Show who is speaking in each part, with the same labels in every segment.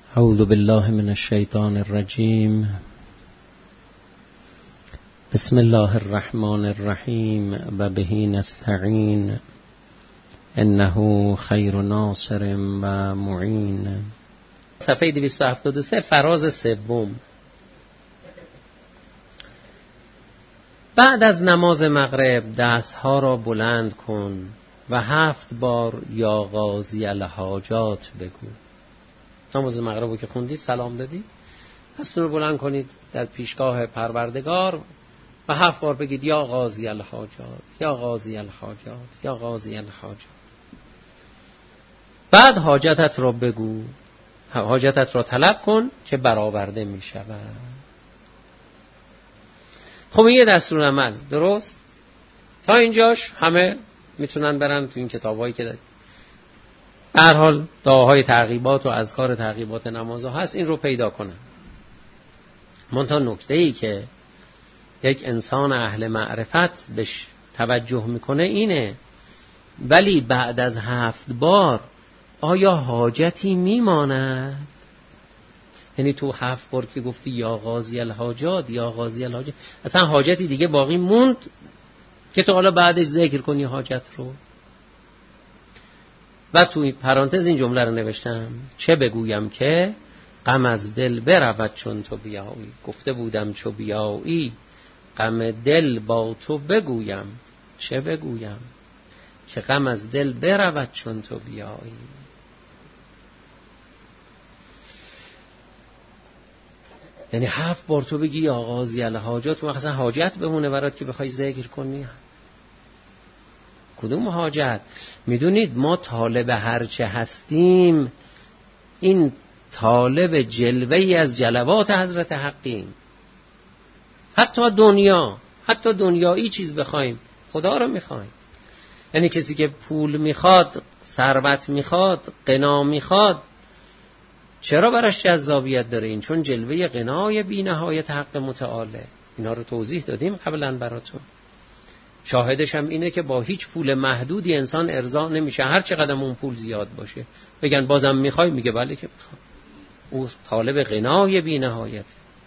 Speaker 1: اعوذ بالله من الشیطان الرجیم. بسم الله الرحمن الرحیم و به نستعین انه خیر ناصر و معین. صفحه 273 فراز سوم. بعد از نماز مغرب دستها را بلند کن و 7 بار یا قاضی الحاجات بگو. نماز مغرب رو که خوندید سلام دادید، دستتون رو بلند کنید در پیشگاه پروردگار و 7 بار بگید یا قاضی الحاجات، یا قاضی الحاجات، یا قاضی الحاجات. بعد حاجتت را بگو، حاجتت را طلب کن که برآورده می شود. خب این یه دستور عمل، درست؟ تا اینجاش همه میتونن برن تو این کتابایی که به هر حال دعاهای ترغیبات و اذکار ترغیبات نمازها هست، این رو پیدا کنن. منتها نکته‌ای که یک انسان اهل معرفت بهش توجه میکنه اینه، ولی بعد از 7 بار آیا حاجتی میماند؟ یعنی تو 7 بار که گفتی یا قاضی الحاجات، یا قاضی الحاجات، اصلا حاجتی دیگه باقی موند که تو حالا بعدش ذکر کنی حاجت رو؟ و توی پرانتز این جمله رو نوشتم: چه بگویم که غم از دل برود چون تو بیایی. گفته بودم چو بیایی غم دل با تو بگویم. چه بگویم که غم از دل برود چون تو بیایی. یعنی 7 بار تو بگی یا قاضی الحاجات، مثلا حاجت بمونه برات که بخوای ذکر کنی. کدوم حاجت؟ میدونید ما طالب هرچه هستیم، این طالب جلوه‌ای از جلوات حضرت حقیم. حتی دنیایی چیز بخوایم خدا رو میخوایم. یعنی کسی که پول میخواد، ثروت میخواد، غنا میخواد، چرا براش جذابیت داره؟ این چون جلوه غنای بی نهایت حق متعاله. اینا رو توضیح دادیم قبلا براتون. شاهدش هم اینه که با هیچ پول محدودی انسان ارضا نمیشه، هر چقدر اون پول زیاد باشه. بگن بازم میخوای؟ میگه بله که میخوام. او طالب غنای بی نهایت.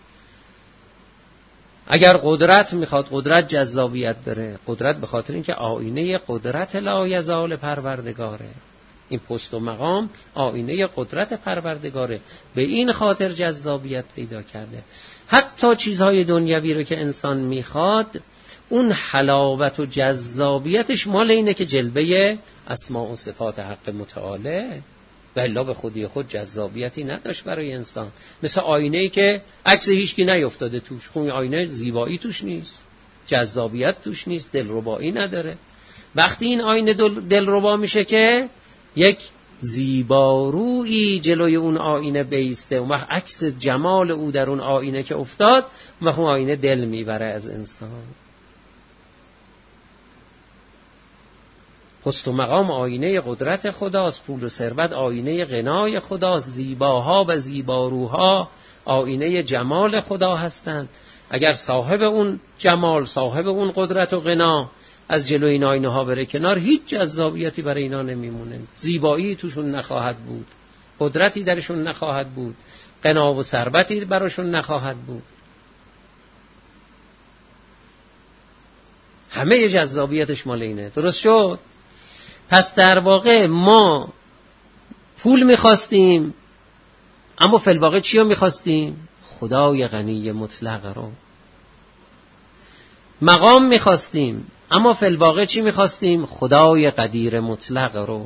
Speaker 1: اگر قدرت میخواد، قدرت جذابیت داره. قدرت به خاطر اینکه آینه قدرت لایزال پروردگاره. این پست و مقام آینه قدرت پروردگاره، به این خاطر جذابیت پیدا کرده. حتی چیزهای دنیوی رو که انسان میخواد، اون حلاوت و جذابیتش مال اینه که جلوه اسماء و صفات حق متعاله، و الا به خودی خود جذابیتی نداشت برای انسان. مثل آینه‌ای که عکس هیچکی نیفتاده توش، خون آینه زیبایی توش نیست، جذابیت توش نیست، دلربایی نداره. وقتی این آینه دلربا میشه که یک زیبارویی جلوی اون آینه بیسته، اون وقت عکس جمال او در اون آینه که افتاد، و اون آینه دل میبره از انسان. پست و مقام آینه قدرت خداست، پول و ثروت آینه غنای خداست، زیباها و زیباروها آینه جمال خدا هستند. اگر صاحب اون جمال، صاحب اون قدرت و غنا از جلوی این آینه ها بره کنار، هیچ جذابیتی برای اینا نمیمونه. زیبایی توشون نخواهد بود، قدرتی درشون نخواهد بود، غنا و ثروتی براشون نخواهد بود. همه جذابیتش مال اینه. درست شد؟ پس در واقع ما پول میخواستیم، اما فی الواقع چی رو میخواستیم؟ خدای غنی مطلق رو. مقام میخواستیم، اما فی الواقع چی میخواستیم؟ خدای قدیر مطلق رو.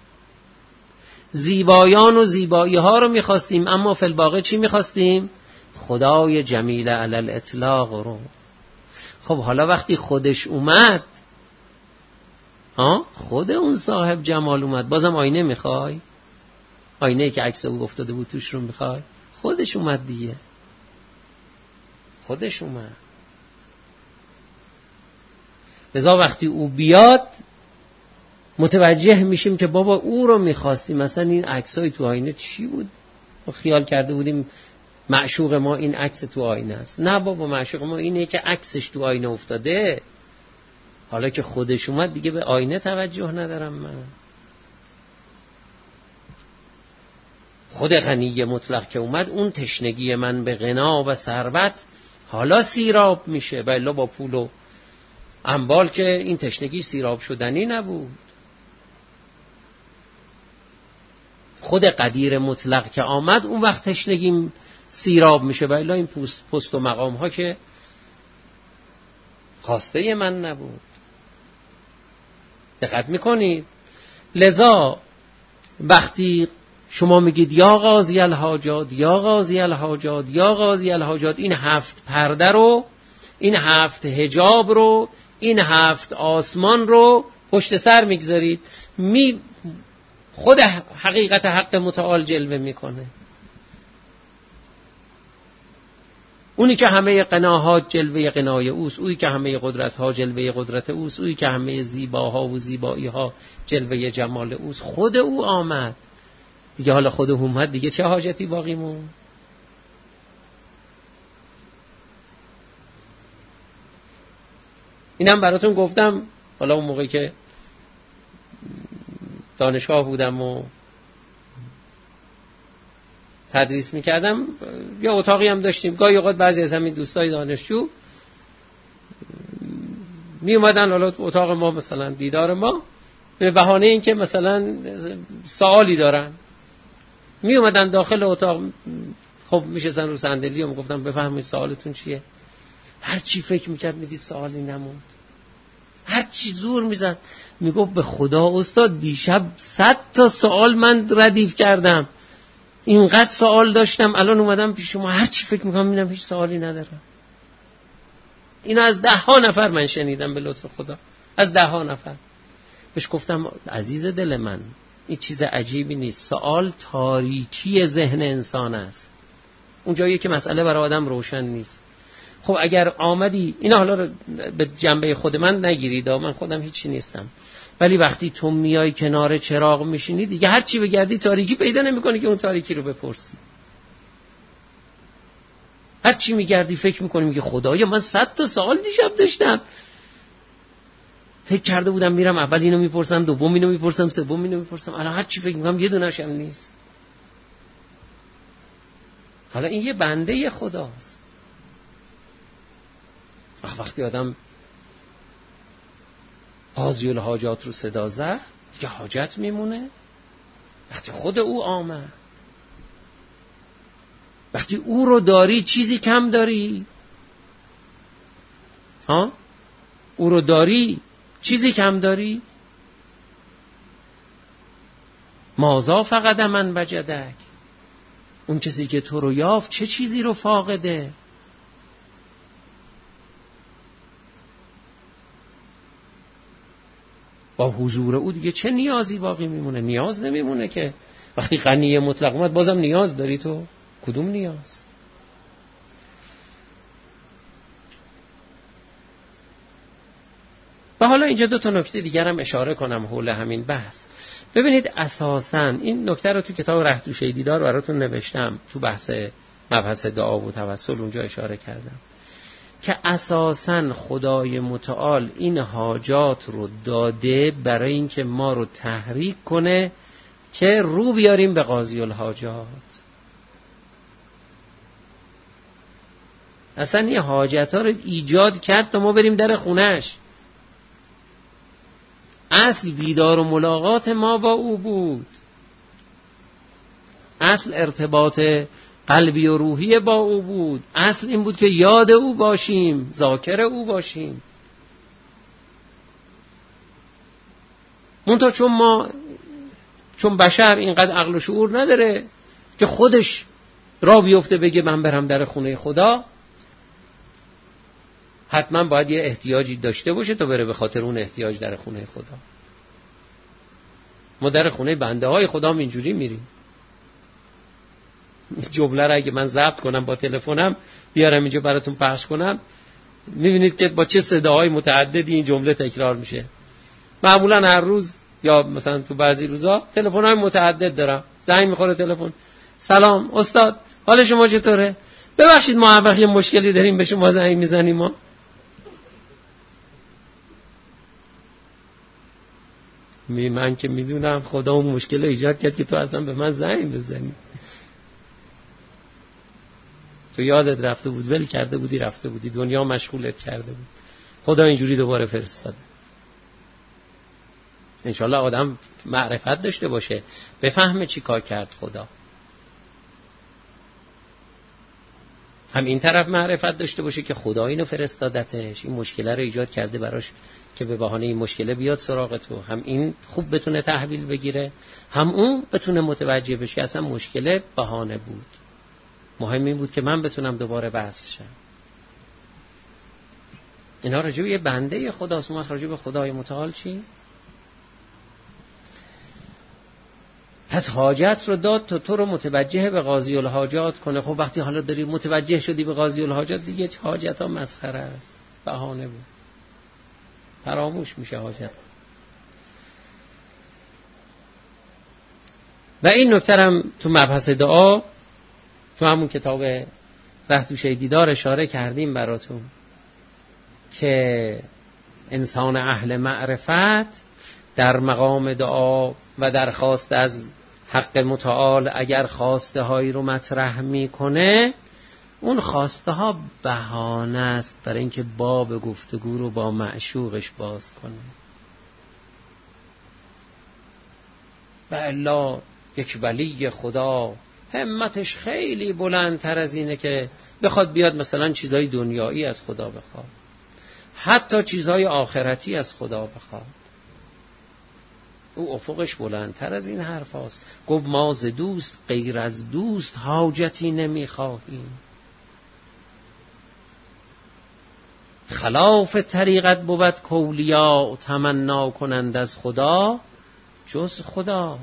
Speaker 1: زیبایان و زیبایی ها رو میخواستیم، اما فی الواقع چی میخواستیم؟ خدای جمیل علی الاطلاق رو. خب حالا وقتی خودش اومد، خود اون صاحب جمال اومد، بازم آینه میخوای؟ آینه که عکس او افتاده بود توش رو میخوای؟ خودش اومد دیگه، خودش اومد. لذا وقتی او بیاد متوجه میشیم که بابا او رو میخواستیم. مثلا این عکسای تو آینه چی بود؟ ما خیال کرده بودیم معشوق ما این عکس تو آینه است. نه بابا، معشوق ما اینه که عکسش تو آینه افتاده. حالا که خودش اومد دیگه به آینه توجه ندارم من. خود غنی مطلق که اومد، اون تشنگی من به غنا و ثروت حالا سیراب میشه، ولی با پول و اموال که این تشنگی سیراب شدنی نبود. خود قدیر مطلق که آمد، اون وقت تشنگیم سیراب میشه، ولی این پست و مقام ها که خواسته من نبود. دقت میکنید؟ لذا وقتی شما میگید یا قاضی الحاجات، یا قاضی الحاجات، یا قاضی الحاجات، این 7 پرده رو، این 7 حجاب رو، این 7 آسمان رو پشت سر میگذارید، خود حقیقت حق متعال جلوه میکنه. اونی که همه قناها جلوه قنای اوست، اویی که همه قدرتها جلوه قدرت اوست، اویی که همه زیباها و زیباییها جلوه جمال اوست. خود او آمد دیگه. حالا خود او اومد دیگه، چه حاجتی باقی مون؟ اینم براتون گفتم. حالا اون موقعی که دانشگاه بودم و تدریس میکردم، یا اتاقی هم داشتیم، گاهی اوقات بعضی از همین دوستای دانشجو می اومدن حالا اتاق ما، مثلا دیدار ما، به بهانه این که مثلا سوالی دارن می اومدن داخل اتاق. خب میشستن رو صندلی و میگفتم بفهمید سوالتون چیه. هر چی فکر میکرد میدید سوالی نموند، هر چی زور میزد. میگفت به خدا استاد دیشب 100 تا سوال من ردیف کردم، اینقدر سوال داشتم، الان اومدم پیش شما هر چی فکر میکنم میبینم هیچ سوالی ندارم. اینو از 10 نفر من شنیدم به لطف خدا، از 10 نفر. بهش گفتم عزیز دل من، این چیز عجیبی نیست، سوال تاریکی ذهن انسان است، اون جایی که مسئله برای آدم روشن نیست. خب اگر آمدی، اینا حالا رو به جنبه خود من نگیرید، من خودم هیچی نیستم، ولی وقتی تو میای کنار چراغ میشینی دیگه هر چی بگردی تاریکی پیدا نمیکنی که اون تاریکی رو بپرسی. هر چی میگردی فکر میکنی میگه خدایا من 100 تا سوال دیشب داشتم، فکر کرده بودم میرم اول اینو میپرسم، دوم اینو میپرسم، سوم اینو میپرسم، الان هر چی فکر میکنم یه دونه‌ش هم نیست. حالا این یه بنده خداست. وقتی آدم قاضی الحاجات رو صدا زد دیگه حاجت میمونه. وقتی خود او آمد، وقتی او رو داری چیزی کم داری؟ ها؟ او رو داری چیزی کم داری؟ مازا فقط من وجدک، اون کسی که تو رو یافت چه چیزی رو فاقده؟ با حضور او دیگه چه نیازی باقی میمونه؟ نیاز نمیمونه که. وقتی غنی مطلق اومد بازم نیاز داری تو؟ کدوم نیاز؟ و حالا اینجا 2 تا نکته دیگر هم اشاره کنم حول همین بحث. ببینید اساساً این نکته رو تو کتاب رهتوشه دیدار براتون نوشتم، تو بحث مبحث دعا و توسل اونجا اشاره کردم که اساساً خدای متعال این حاجات رو داده برای اینکه ما رو تحریک کنه که رو بیاریم به قاضی الحاجات. اصلا این حاجت ها رو ایجاد کرد تا ما بریم در خونش. اصل دیدار و ملاقات ما با او بود، اصل ارتباط قلبی و روحی با او بود، اصل این بود که یاد او باشیم، ذاکر او باشیم. منتها چون بشر اینقدر عقل و شعور نداره که خودش را بیفته بگه من برم در خونه خدا، حتما باید یه احتیاجی داشته باشه تا بره به خاطر اون احتیاج در خونه خدا. ما در خونه بنده های خدا اینجوری میریم. جمله را اگه من ضبط کنم با تلفنم بیارم اینجا براتون پخش کنم، میبینید که با چه صداهای متعددی این جمله تکرار میشه. معمولا هر روز یا مثلا تو بعضی روزا تلفن‌های متعدد دارم، زنگ میخوره تلفن، سلام استاد حال شما چطوره؟ ببخشید ما وقتی مشکلی داریم به شما زنگ میزنیم. ما من که میدونم خدا اون مشکل رو ایجاد کرد که تو اصلا به من زنگ بزنی. تو یادت رفته بود، ول کرده بودی رفته بودی، دنیا مشغولت کرده بود، خدا اینجوری دوباره فرستاده. انشالله آدم معرفت داشته باشه، بفهمه چی کار کرد خدا. هم این طرف معرفت داشته باشه که خدا اینو فرستادتش، این مشکله رو ایجاد کرده براش که به بهانه این مشکله بیاد سراغ تو. هم این خوب بتونه تحویل بگیره، هم اون بتونه متوجه بشه اصلا مشکله بهانه بود، مهم این بود که من بتونم دوباره وصل شم. اینا راجع به یه بنده خداست. ما راجع به خدای متعال چی؟ پس حاجت رو داد تو رو متوجه به قاضی الحاجات کنه. خب وقتی حالا داری متوجه شدی به قاضی الحاجات، دیگه حاجت ها مسخره است، بهانه بود، فراموش میشه حاجت. و این نکته هم تو مبحث دعا تو همون کتاب رهدوشه دیدار اشاره کردیم براتون که انسان اهل معرفت در مقام دعا و درخواست از حق متعال اگر خواسته هایی رو مطرح میکنه، اون خواسته ها بهانه است برای اینکه باب گفتگو رو با معشوقش باز کنه. و الا یک ولی خدا همتش خیلی بلندتر از اینه که بخواد بیاد مثلا چیزای دنیایی از خدا بخواد، حتی چیزای آخرتی از خدا بخواد. او افقش بلندتر از این حرف هاست. گفت ما ز دوست غیر از دوست حاجتی نمیخواهیم. خلاف طریقت بود کولیا تمنا کنند از خدا جز خدا.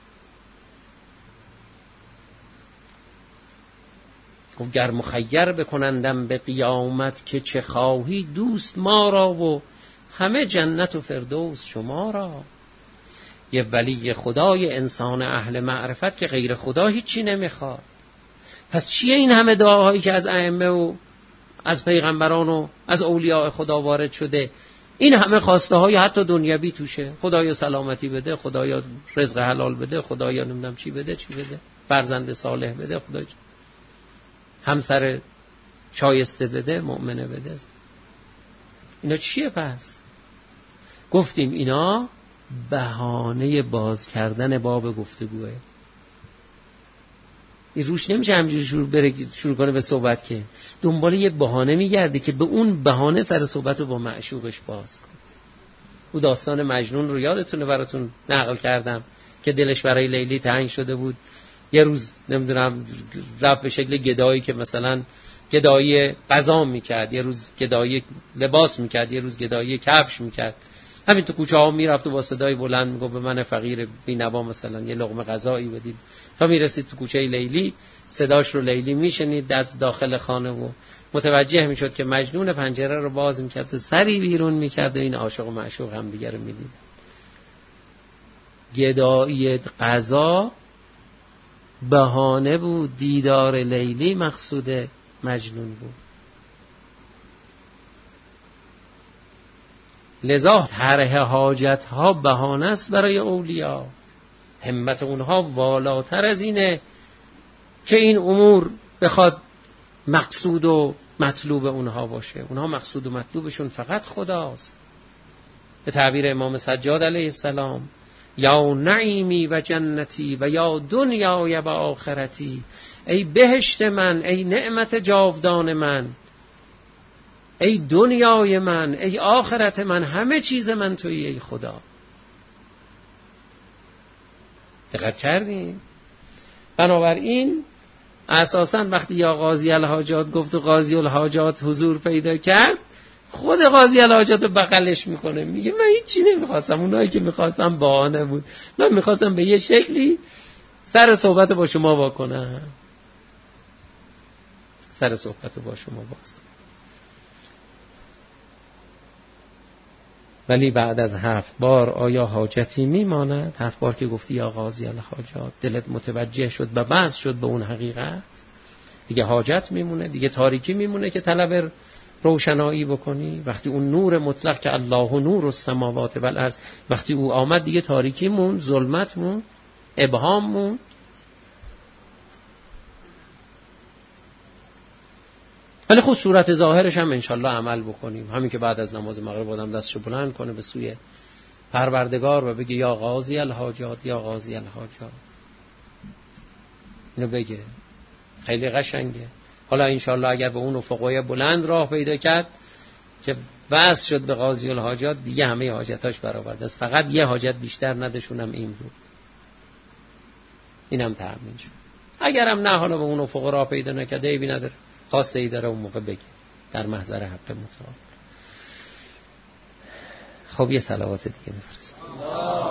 Speaker 1: گفت گر مخیر بکنندم به قیامت که چه خواهی، دوست ما را و همه جنت و فردوس شما را. یه ولی خدای انسان اهل معرفت که غیر خدا هیچی نمیخواد. پس چیه این همه دعاهایی که از ائمه و از پیغمبران و از اولیاء خدا وارد شده؟ این همه خواسته های حتی دنیوی توشه. خدایا سلامتی بده، خدایا رزق حلال بده، خدایا نمیدونم چی بده، فرزند صالح بده، خدایا همسر شایسته بده، مؤمنه بده. اینا چیه پس؟ گفتیم اینا بهانه باز کردن باب گفتگوه. این روش نمیشه همجوری شروع کنه به صحبت، که دنبال یه بهانه میگرده که به اون بهانه سر صحبت رو با معشوقش باز کنه. او داستان مجنون رو یادتونه براتون نقل کردم که دلش برای لیلی تنگ شده بود. یه روز نمیدونم رفت به شکل گدایی که مثلا گدایی غذا میکرد، یه روز گدایی لباس میکرد، یه روز گدایی کفش میکرد. همین تو کوچه ها میرفت و با صدای بلند میگفت به من فقیر بی‌نوا مثلا یه لقمه غذایی بدید. تا میرسید تو کوچه لیلی، صداش رو لیلی میشنید از داخل خانه و متوجه میشد که مجنون پنجره رو باز میکرد و سری بیرون میکرد و این عاشق و معشوق هم دیگه رو میدید. گدایی غذا بهانه بود، دیدار لیلی مقصود مجنون بود. لذا طرح حاجت ها بهانه است برای اولیا. همت اونها والاتر از اینه که این امور بخواد مقصود و مطلوب اونها باشه. اونها مقصود و مطلوبشون فقط خداست. به تعبیر امام سجاد علیه السلام، یا نعیمی و جنتی و یا دنیای و آخرتی، ای بهشت من، ای نعمت جاودان من، ای دنیای من، ای آخرت من، همه چیز من تویی ای خدا. دقت کردین؟ بنابراین اساساً وقتی یا قاضی الحاجات گفت و قاضی الحاجات حضور پیدا کرد، خود قاضی الحاجات رو بغلش میکنه، میگه من هیچی نمیخواستم، اونایی که میخواستم بهانه بود، من میخواستم به یه شکلی سر صحبت با شما واکنم، سر صحبت با شما باز کنم. ولی بعد از 7 بار آیا حاجتی میماند؟ 7 بار که گفتی یا قاضی الحاجات، دلت متوجه شد و بس شد به اون حقیقت، دیگه حاجت میمونه، دیگه تاریکی میمونه که طلب روشنایی بکنی. وقتی اون نور مطلق که الله نور السماوات و الارض، وقتی او آمد دیگه تاریکی مون، ظلمت مون، ابهام مون. ولی خب صورت ظاهرش هم انشالله عمل بکنیم. همین که بعد از نماز مغرب آدم دستشو بلند کنه به سوی پروردگار و بگه یا قاضی الحاجات یا قاضی الحاجات، اینو بگه، خیلی قشنگه. حالا انشالله اگر به اون افقای بلند راه پیدا کرد که وصل شد به قاضی الحاجات، دیگه همه حاجتاش برآورده است، فقط یه حاجت بیشتر نداشونم این بود، اینم تأمین شد. اگرم نه حالا به اون افق راه پیدا نکرده عیبی نداره، خواسته ای داره اون موقع بگه در محضر حق متعال. خب یه صلوات دیگه بفرستید.